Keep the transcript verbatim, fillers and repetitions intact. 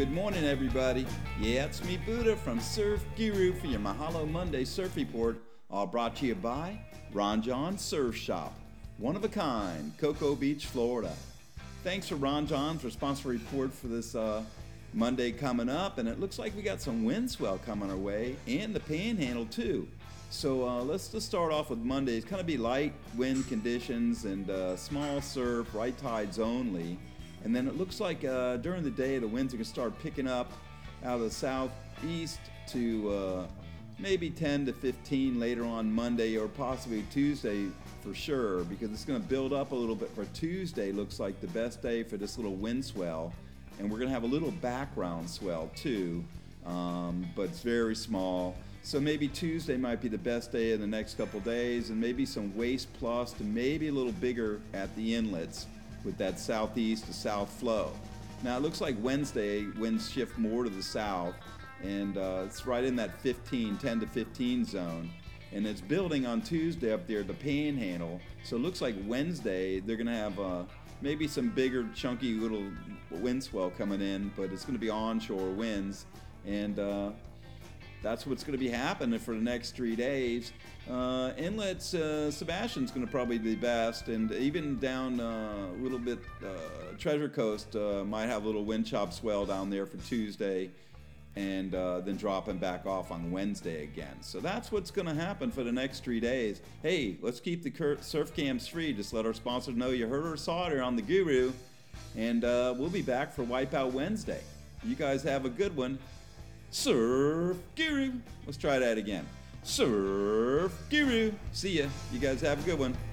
Good morning, everybody. Yeah, it's me, Buddha from Surf Guru for your Mahalo Monday Surf Report, all brought to you by Ron John Surf Shop. One of a kind, Cocoa Beach, Florida. Thanks for Ron John for sponsoring report for this uh, Monday coming up, and it looks like we got some wind swell coming our way, and the Panhandle too. So uh, let's just start off with Monday. It's going to be light wind conditions and uh, small surf, right tides only. And then it looks like uh, during the day the winds are going to start picking up out of the southeast to uh, maybe ten to fifteen later on Monday or possibly Tuesday for sure, because it's going to build up a little bit for Tuesday. Looks like the best day for this little wind swell. And we're going to have a little background swell too, um, but it's very small. So maybe Tuesday might be the best day of the next couple days, and maybe some waist plus to maybe a little bigger at the inlets with that southeast to south flow. Now it looks like Wednesday winds shift more to the south, and uh, it's right in that fifteen, ten to fifteen zone, and it's building on Tuesday up there at the Panhandle. So it looks like Wednesday they're going to have uh, maybe some bigger chunky little wind swell coming in, but it's going to be onshore winds, and uh, that's what's going to be happening for the next three days. Uh, inlets, uh, Sebastian's going to probably be best, and even down uh, a little bit, uh, Treasure Coast uh, might have a little wind chop swell down there for Tuesday, and uh, then dropping back off on Wednesday again. So that's what's going to happen for the next three days. Hey, let's keep the cur- surf cams free. Just let our sponsors know you heard or saw it here on the Guru, and uh, we'll be back for Wipeout Wednesday. You guys have a good one. Surf Guru. Let's try that again. Surf Guru. See ya. You guys have a good one.